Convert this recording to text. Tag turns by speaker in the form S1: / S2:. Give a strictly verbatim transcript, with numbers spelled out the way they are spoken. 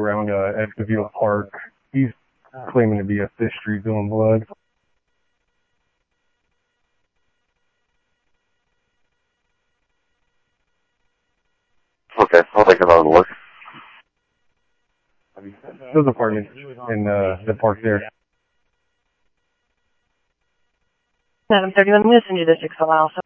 S1: around uh, Edgefield Park. He's claiming to be a Fifth Street doing blood.
S2: Okay, I'll take another look.
S1: Those apartments in uh, the park there.
S3: seven thirty-one Wilson District, Allow